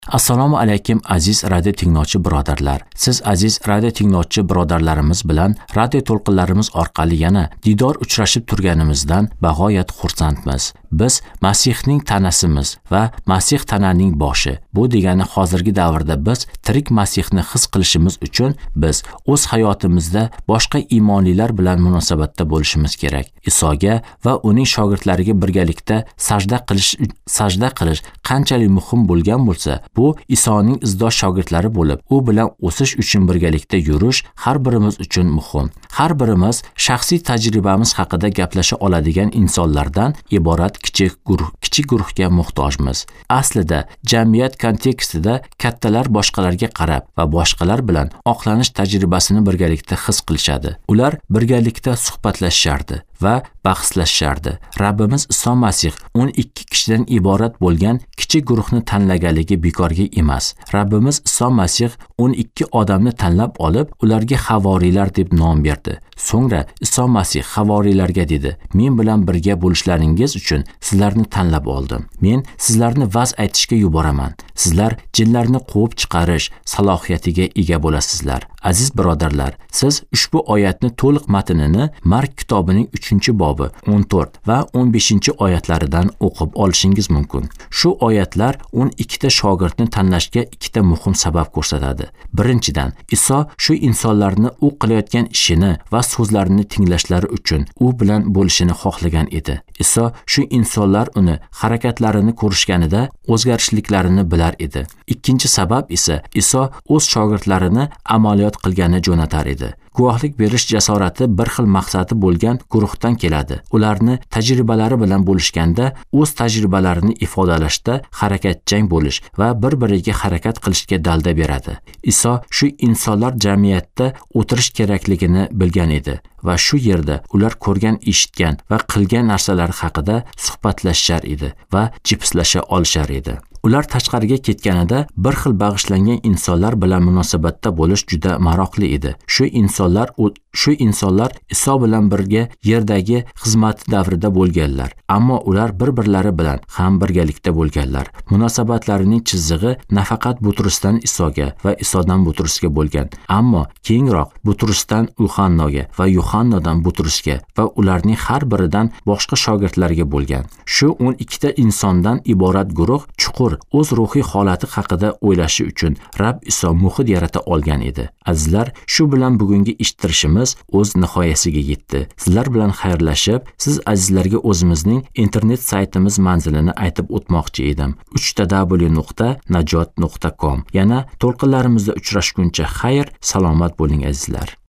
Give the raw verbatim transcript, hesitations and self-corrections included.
Assalomu alaykum aziz radio tinglovchi birodarlar. Siz aziz radio tinglovchi birodarlarimiz bilan radio to'lqinlarimiz orqali yana diydor uchrashib turganimizdan bag'oyat xursandmiz. Biz Masihning tanasimiz va Masih tananing boshi. Bu degani hozirgi davrda biz tirik Masihni his qilishimiz uchun biz o'z hayotimizda boshqa iymonlilar bilan munosabatda bo'lishimiz kerak. Isoga va uning shogirdlariga birgalikda sajda qilish sajda qilish qanchalik muhim bo'lgan bo'lsa, bu Isoning izdosh shogirdlari bo'lib, u bilan o'sish uchun birgalikda yurish har birimiz uchun muhim. Har birimiz shaxsiy tajribamiz haqida gaplasha oladigan insonlardan iborat kichik guruh, kichik guruhga muhtojmiz. Aslida jamiyat kontekstida kattalar boshqalarga qarab va boshqalar bilan oqlanish tajribasini birgalikda his qilishadi. Ular birgalikda suhbatlashardi va bahslashardi. Rabbimiz Iso Masih o'n ikki kishidan iborat bo'lgan kichik guruhni tanlaganligi bekorga emas. Rabbimiz Iso Masih o'n ikki odamni tanlab olib, ularga havoriylar deb nom berdi. So'ngra Iso Masih havoriylarga dedi: "Men bilan birga bo'lishlaringiz uchun sizlarni tanlab oldim. Men sizlarni va'z aytishga yuboraman. Sizlar jinlarni quvib chiqarish salohiyatiga ega bo'lasizlar." Aziz birodarlar, siz ushbu oyatni to'liq matnini Mark kitobining uchinchi bobi o'n to'rt va o'n beshinchi oyatlaridan o'qib olishingiz mumkin. Shu oyatlar o'n ikkita shogirdni tanlashga ikkita muhim sabab ko'rsatadi. Birinchidan, Iso shu insonlarni u qilayotgan ishini va so'zlarini tinglashlari uchun u bilan bo'lishini xohlagan edi. Iso shu insonlar uni harakatlarini ko'rishganida o'zgarishliklarini bilar edi. Ikkinchi sabab esa Iso o'z shogirdlarini amaliyot qilgani jo'natar edi. Guvohlik berish jasorati bir xil maqsadi bo'lgan guruhdan keladi. Ularni tajribalari bilan bo'lishganda o'z tajribalarini ifodalashda harakatchang bo'lish va bir-biriga harakat qilishga dalda beradi. Iso shu insonlar jamiyatda o'tirish kerakligini bilgan edi va shu yerda ular ko'rgan, eshitgan va qilgan narsalari haqida suhbatlashar edi va jipslasha olishar edi. Ular tashqariga ketganida bir xil bag'ishlangan insonlar bilan munosabatda bo'lish juda maroqli edi. Shu insonlar shu insonlar Iso bilan birga yerdagi xizmati davrida bo'lganlar, ammo ular bir-birlari bilan ham birgalikda bo'lganlar. Munosabatlarining chizig'i nafaqat Butrusdan Isoga va Isodan Butrusga bo'lgan, ammo keyinroq Butrusdan Yuhannoga va Yuhannodan Butrusga va ularning har biridan boshqa shogirdlarga bo'lgan. Shu o'n ikkita insondan iborat guruh chuqur o'z ruhiy holati haqida o'ylashi uchun Rabb Iso muhit yarata olgan edi. Azizlar, shu bilan bugungi eshittirishimiz o'z nihoyasiga yetdi. Sizlar bilan xayrlashib, siz azizlarga o'zimizning internet saytimiz manzilini aytib o'tmoqchi edim. uch w nuqta najot nuqta com. Yana to'lqinlarimizda uchrashguncha xayr, salomat bo'ling azizlar.